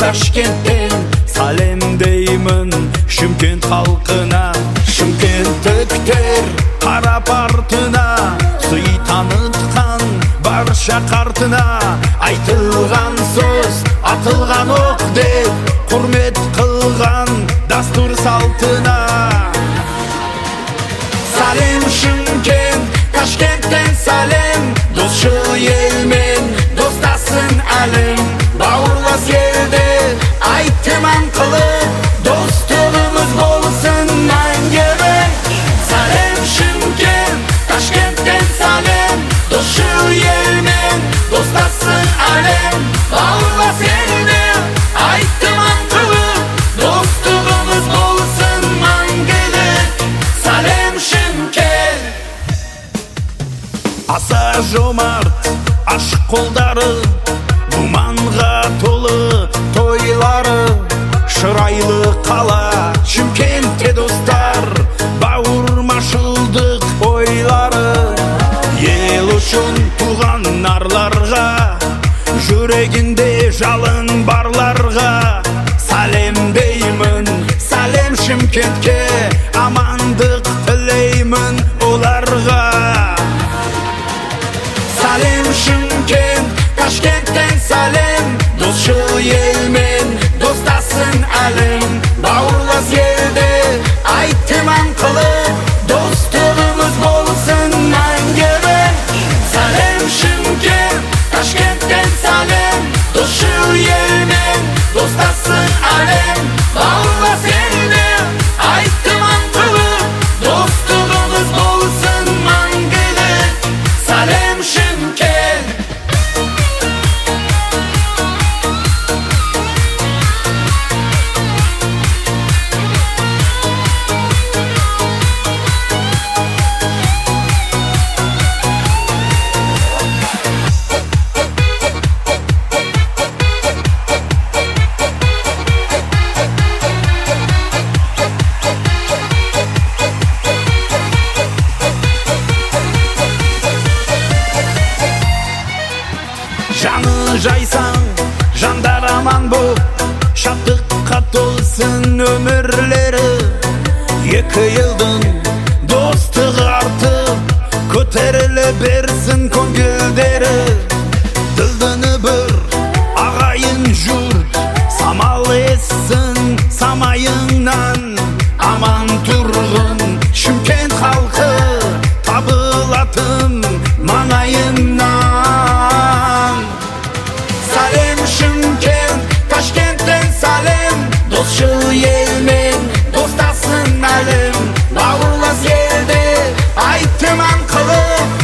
Ташкенттен салем деймін Шымкент халқына, шымкенттіктер қарап артына, сый танытқан барша қартына. Айтылған сөз, атылған оқ деп, құрмет қылған дастур салтына. Салем Шымкент, Ташкенттен салем, досшыл елмен достасын әлем. Бауырлас елде айтыман қылып, достығымыз болсын мәңгілік. Салем Шымкент, Ташкенттен салем, досшыл елмен достасын әлем. Бауырлас елде айтыман қылып, достығымыз болсын мәңгілік. Салем Шымкент. Аса жомарт ашық қолдары, думанға толы тойлары, шырайлы қала Шымкентте достар, бауырмашылдық ойлары. Ел үшін туған нарларға, жүрегінде жалын барларға, салем деймін, салем Шымкентке, амандық тілеймін оларға. Салем Шымкент, Ташкенттен салем, досшыл елмен достасын әлем. Бауырлас елде айтыман қылып, достығымыз болсын мәңгілік. Салем Шымкент, Ташкенттен салем, досшыл елмен достасын әлем. Бауырлас елде айтыман қылып, достығымыз болсын мәңгілік. Салем Шымкент. Жаны жайсаң, жандар аман боп, шаттыққа толсын өмірлері. Екі елдің достығы артып, көтеріле берсін көңілдері. Дылдыны бір ағайын жұрт, самал ессін самайыңнан. Аман тұрғын Шымкент халқы, табылатын маңайыңнан. Салем Шымкент, Ташкенттен салем, досшыл елмен достасын әлем. Бауырлас елде айтыман қылып,